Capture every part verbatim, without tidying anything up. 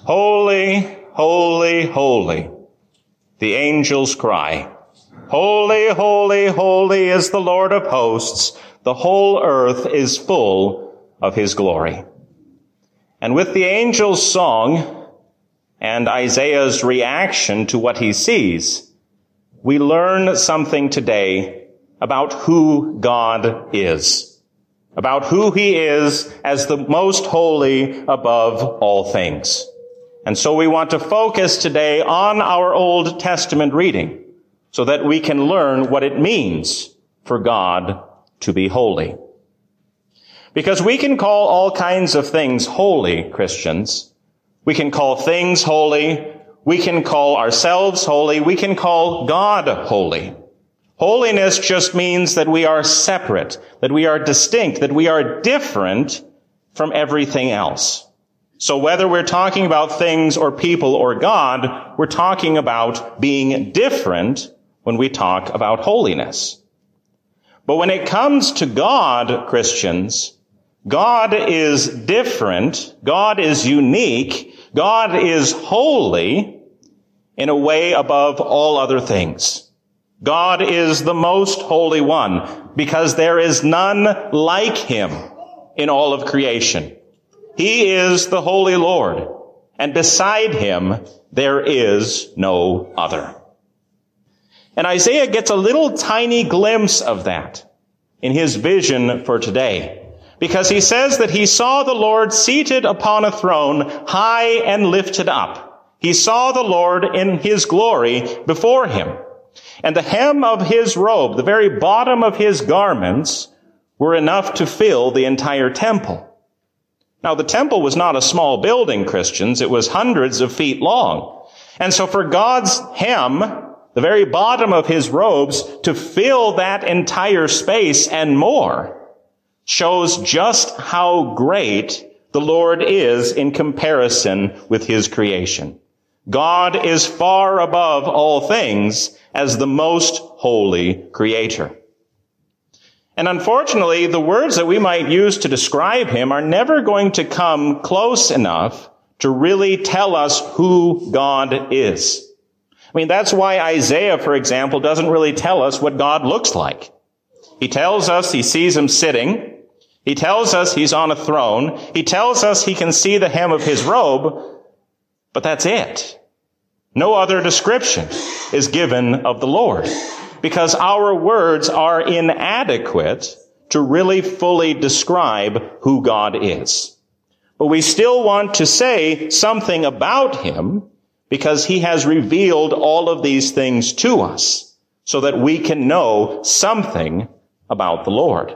Holy, holy, holy, the angels cry. Holy, holy, holy is the Lord of hosts. The whole earth is full of his glory. And with the angels' song and Isaiah's reaction to what he sees, we learn something today about who God is, about who he is as the most holy above all things. And so we want to focus today on our Old Testament reading so that we can learn what it means for God to be holy. Because we can call all kinds of things holy, Christians. We can call things holy. We can call ourselves holy. We can call God holy. Holiness just means that we are separate, that we are distinct, that we are different from everything else. So whether we're talking about things or people or God, we're talking about being different when we talk about holiness. But when it comes to God, Christians, God is different, God is unique, God is holy in a way above all other things. God is the most holy one because there is none like him in all of creation. He is the Holy Lord, and beside him there is no other. And Isaiah gets a little tiny glimpse of that in his vision for today, because he says that he saw the Lord seated upon a throne, high and lifted up. He saw the Lord in his glory before him, and the hem of his robe, the very bottom of his garments, were enough to fill the entire temple. Now, the temple was not a small building, Christians. It was hundreds of feet long. And so for God's hem, the very bottom of his robes, to fill that entire space and more, shows just how great the Lord is in comparison with his creation. God is far above all things as the most holy creator. And unfortunately, the words that we might use to describe him are never going to come close enough to really tell us who God is. I mean, that's why Isaiah, for example, doesn't really tell us what God looks like. He tells us he sees him sitting. He tells us he's on a throne. He tells us he can see the hem of his robe, but that's it. No other description is given of the Lord, because our words are inadequate to really fully describe who God is. But we still want to say something about him because he has revealed all of these things to us so that we can know something about the Lord.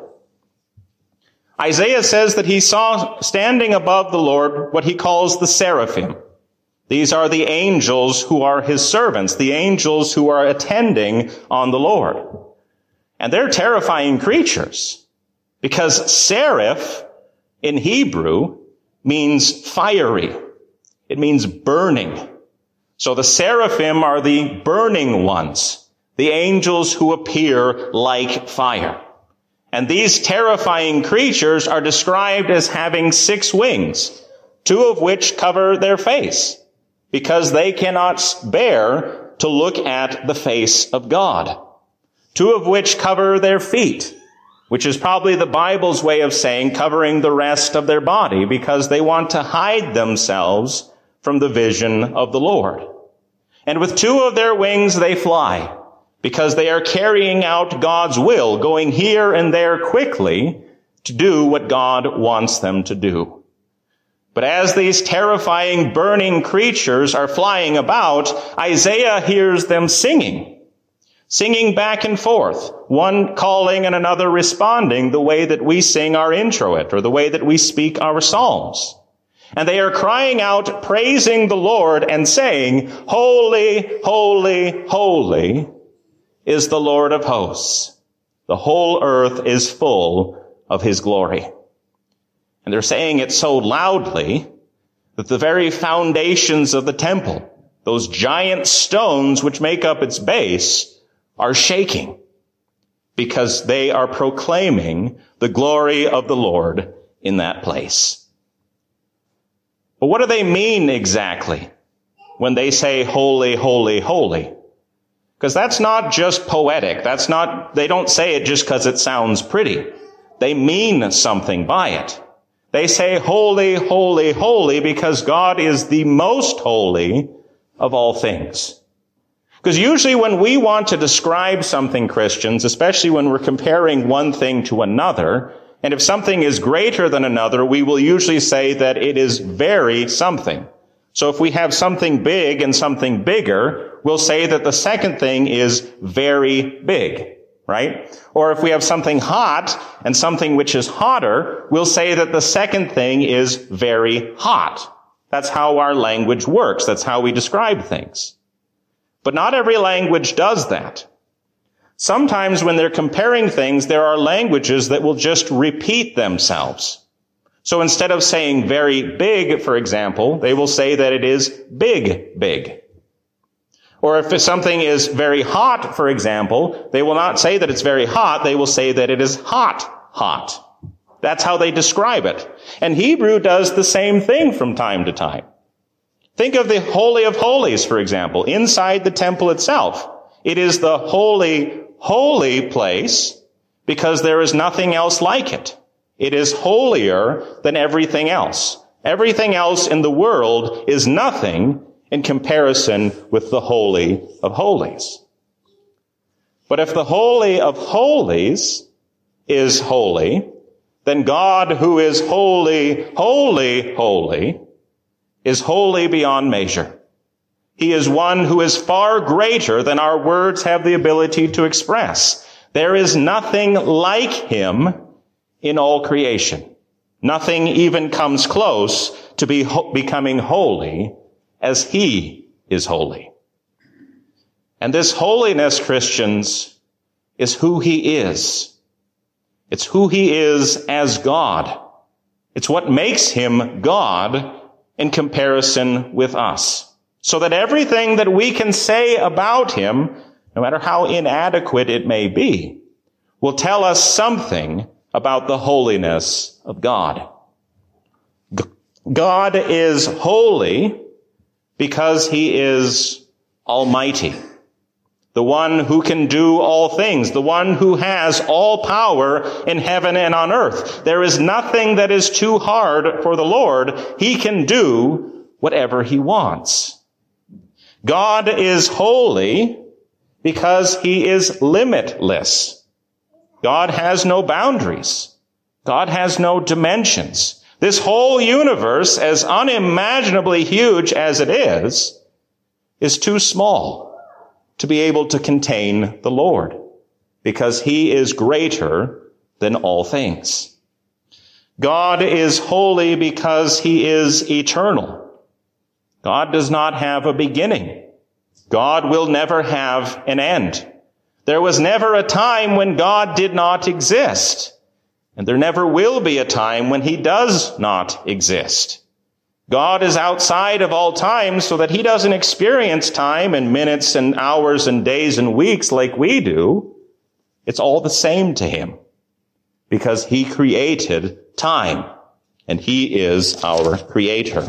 Isaiah says that he saw standing above the Lord what he calls the seraphim. These are the angels who are his servants, the angels who are attending on the Lord. And they're terrifying creatures because seraph in Hebrew means fiery. It means burning. So the seraphim are the burning ones, the angels who appear like fire. And these terrifying creatures are described as having six wings, two of which cover their face, because they cannot bear to look at the face of God. Two of which cover their feet, which is probably the Bible's way of saying covering the rest of their body, because they want to hide themselves from the vision of the Lord. And with two of their wings they fly, because they are carrying out God's will, going here and there quickly to do what God wants them to do. But as these terrifying burning creatures are flying about, Isaiah hears them singing, singing back and forth, one calling and another responding the way that we sing our introit or the way that we speak our psalms. And they are crying out, praising the Lord and saying, "Holy, holy, holy is the Lord of hosts. The whole earth is full of his glory." And they're saying it so loudly that the very foundations of the temple, those giant stones which make up its base, are shaking because they are proclaiming the glory of the Lord in that place. But what do they mean exactly when they say holy, holy, holy? Because that's not just poetic. That's not, they don't say it just because it sounds pretty. They mean something by it. They say holy, holy, holy because God is the most holy of all things. Because usually when we want to describe something, Christians, especially when we're comparing one thing to another, and if something is greater than another, we will usually say that it is very something. So if we have something big and something bigger, we'll say that the second thing is very big, right? Or if we have something hot and something which is hotter, we'll say that the second thing is very hot. That's how our language works. That's how we describe things. But not every language does that. Sometimes when they're comparing things, there are languages that will just repeat themselves. So instead of saying very big, for example, they will say that it is big, big. Or if something is very hot, for example, they will not say that it's very hot, they will say that it is hot, hot. That's how they describe it. And Hebrew does the same thing from time to time. Think of the Holy of Holies, for example, inside the temple itself. It is the holy, holy place because there is nothing else like it. It is holier than everything else. Everything else in the world is nothing in comparison with the Holy of Holies. But if the Holy of Holies is holy, then God, who is holy, holy, holy, is holy beyond measure. He is one who is far greater than our words have the ability to express. There is nothing like him in all creation. Nothing even comes close to be ho- becoming holy as he is holy. And this holiness, Christians, is who he is. It's who he is as God. It's what makes him God in comparison with us. So that everything that we can say about him, no matter how inadequate it may be, will tell us something about the holiness of God. God is holy because he is almighty. The one who can do all things, the one who has all power in heaven and on earth. There is nothing that is too hard for the Lord. He can do whatever he wants. God is holy because he is limitless. God has no boundaries. God has no dimensions. This whole universe, as unimaginably huge as it is, is too small to be able to contain the Lord, because he is greater than all things. God is holy because he is eternal. God does not have a beginning. God will never have an end. There was never a time when God did not exist, and there never will be a time when he does not exist. God is outside of all time so that he doesn't experience time in minutes and hours and days and weeks like we do. It's all the same to him because he created time and he is our creator.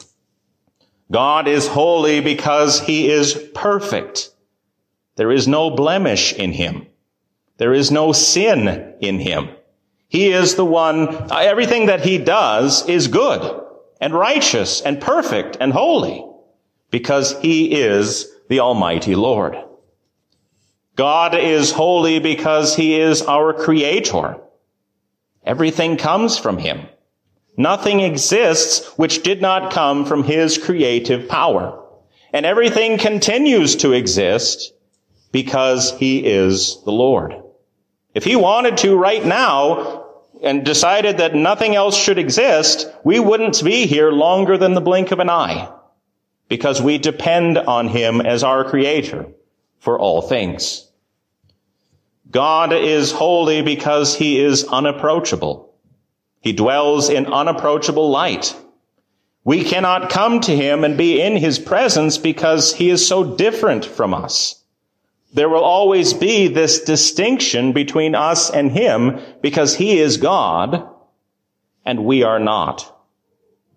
God is holy because he is perfect. There is no blemish in him. There is no sin in him. He is the one, everything that he does is good and righteous and perfect and holy because he is the Almighty Lord. God is holy because he is our creator. Everything comes from him. Nothing exists which did not come from his creative power. And everything continues to exist because he is the Lord. If he wanted to right now and decided that nothing else should exist, we wouldn't be here longer than the blink of an eye because we depend on him as our creator for all things. God is holy because he is unapproachable. He dwells in unapproachable light. We cannot come to him and be in his presence because he is so different from us. There will always be this distinction between us and him because he is God and we are not.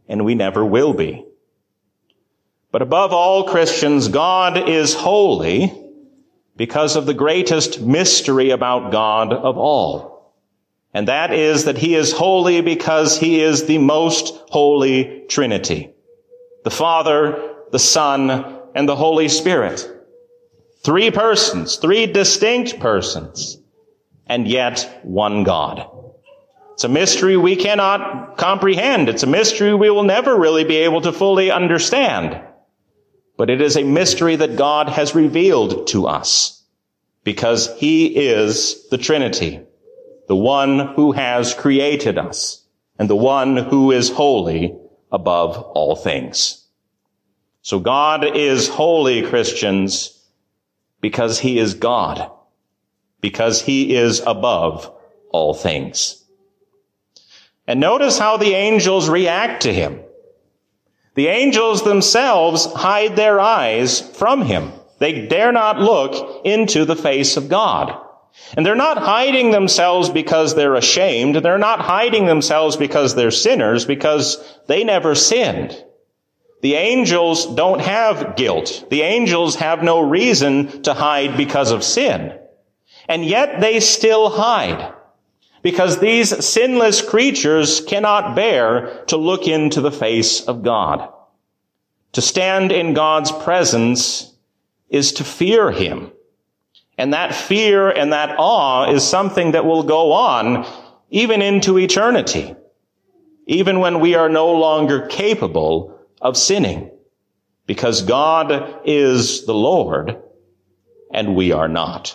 and we never will be. But above all, Christians, God is holy because of the greatest mystery about God of all. And that is that he is holy because he is the most holy Trinity. The Father, the Son, and the Holy Spirit. Three persons, three distinct persons, and yet one God. It's a mystery we cannot comprehend. It's a mystery we will never really be able to fully understand. But it is a mystery that God has revealed to us because he is the Trinity, the one who has created us and the one who is holy above all things. So God is holy, Christians, because he is God, because he is above all things. And notice how the angels react to him. The angels themselves hide their eyes from him. They dare not look into the face of God. And they're not hiding themselves because they're ashamed. They're not hiding themselves because they're sinners, because they never sinned. The angels don't have guilt. The angels have no reason to hide because of sin. And yet they still hide, because these sinless creatures cannot bear to look into the face of God. To stand in God's presence is to fear him. And that fear and that awe is something that will go on even into eternity, even when we are no longer capable of sinning, because God is the Lord and we are not.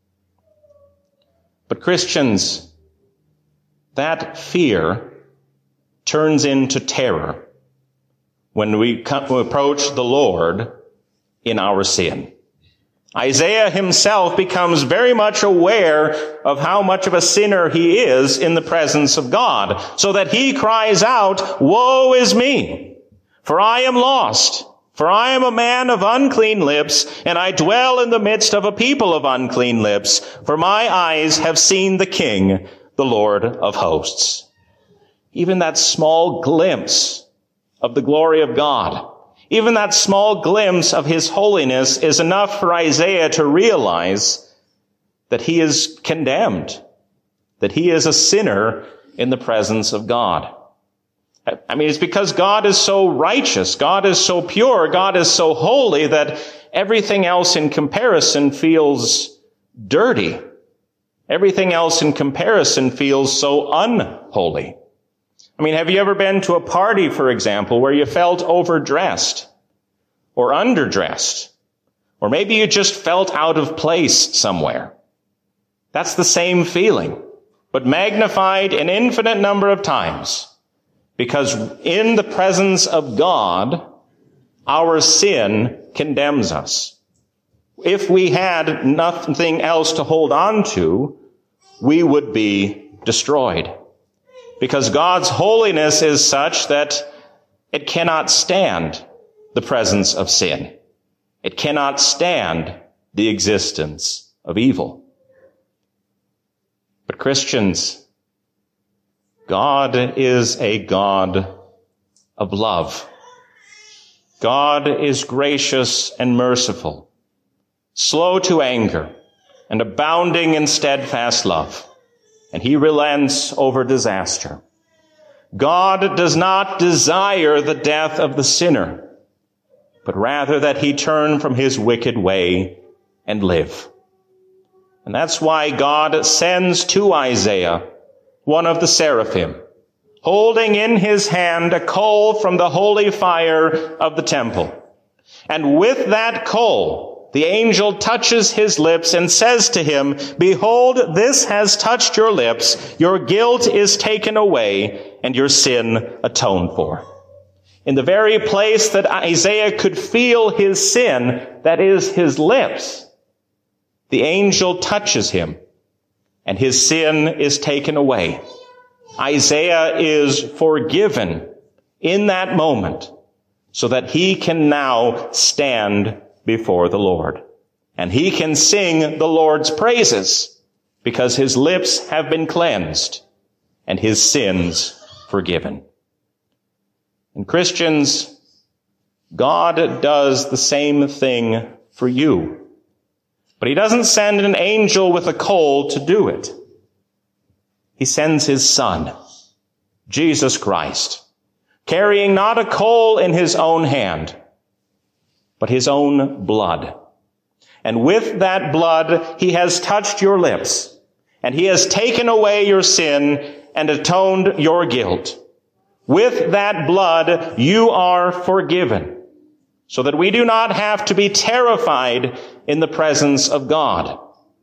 But Christians, that fear turns into terror when we approach the Lord in our sin. Isaiah himself becomes very much aware of how much of a sinner he is in the presence of God, so that he cries out, "Woe is me, for I am lost, for I am a man of unclean lips, and I dwell in the midst of a people of unclean lips, for my eyes have seen the King, the Lord of hosts." Even that small glimpse of the glory of God, even that small glimpse of his holiness is enough for Isaiah to realize that he is condemned, that he is a sinner in the presence of God. I mean, it's because God is so righteous, God is so pure, God is so holy that everything else in comparison feels dirty. Everything else in comparison feels so unholy. I mean, have you ever been to a party, for example, where you felt overdressed or underdressed, or maybe you just felt out of place somewhere? That's the same feeling, but magnified an infinite number of times, because in the presence of God, our sin condemns us. If we had nothing else to hold on to, we would be destroyed. Because God's holiness is such that it cannot stand the presence of sin. It cannot stand the existence of evil. But Christians, God is a God of love. God is gracious and merciful, slow to anger, and abounding in steadfast love. And he relents over disaster. God does not desire the death of the sinner, but rather that he turn from his wicked way and live. And that's why God sends to Isaiah one of the seraphim, holding in his hand a coal from the holy fire of the temple. And with that coal, the angel touches his lips and says to him, "Behold, this has touched your lips. Your guilt is taken away and your sin atoned for." In the very place that Isaiah could feel his sin, that is his lips, the angel touches him and his sin is taken away. Isaiah is forgiven in that moment so that he can now stand before the Lord. And he can sing the Lord's praises because his lips have been cleansed and his sins forgiven. And Christians, God does the same thing for you. But he doesn't send an angel with a coal to do it. He sends his Son, Jesus Christ, carrying not a coal in his own hand, but his own blood. And with that blood, he has touched your lips, and he has taken away your sin and atoned your guilt. With that blood, you are forgiven, so that we do not have to be terrified in the presence of God.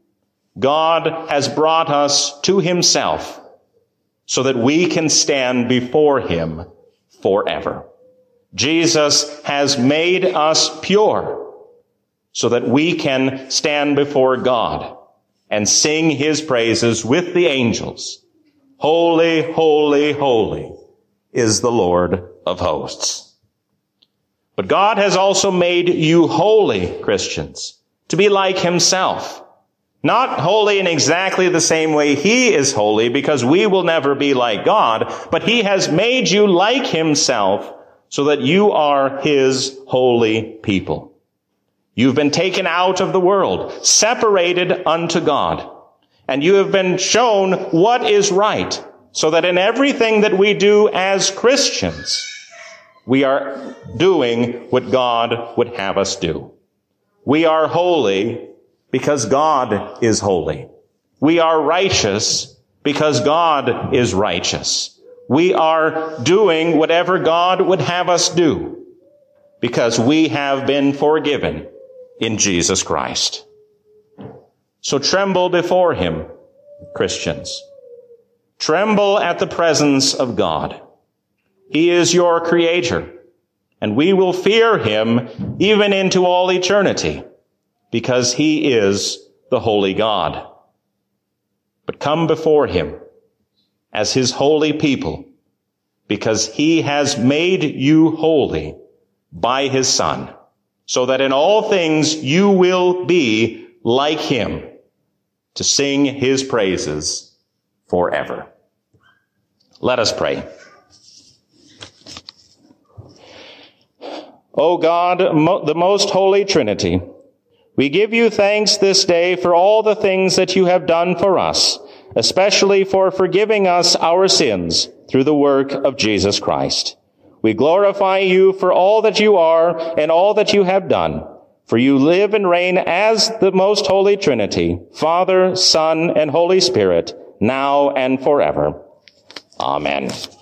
God has brought us to himself so that we can stand before him forever. Jesus has made us pure so that we can stand before God and sing his praises with the angels. Holy, holy, holy is the Lord of hosts. But God has also made you holy, Christians, to be like himself. Not holy in exactly the same way he is holy, because we will never be like God, but he has made you like himself so that you are his holy people. You've been taken out of the world, separated unto God, and you have been shown what is right, so that in everything that we do as Christians, we are doing what God would have us do. We are holy because God is holy. We are righteous because God is righteous. We are doing whatever God would have us do because we have been forgiven in Jesus Christ. So tremble before him, Christians. Tremble at the presence of God. He is your creator, and we will fear him even into all eternity, because he is the holy God. But come before him as his holy people, because he has made you holy by his Son, so that in all things you will be like him, to sing his praises forever. Let us pray. O God, mo- the most holy Trinity, we give you thanks this day for all the things that you have done for us, especially for forgiving us our sins through the work of Jesus Christ. We glorify you for all that you are and all that you have done, for you live and reign as the most holy Trinity, Father, Son, and Holy Spirit, now and forever. Amen.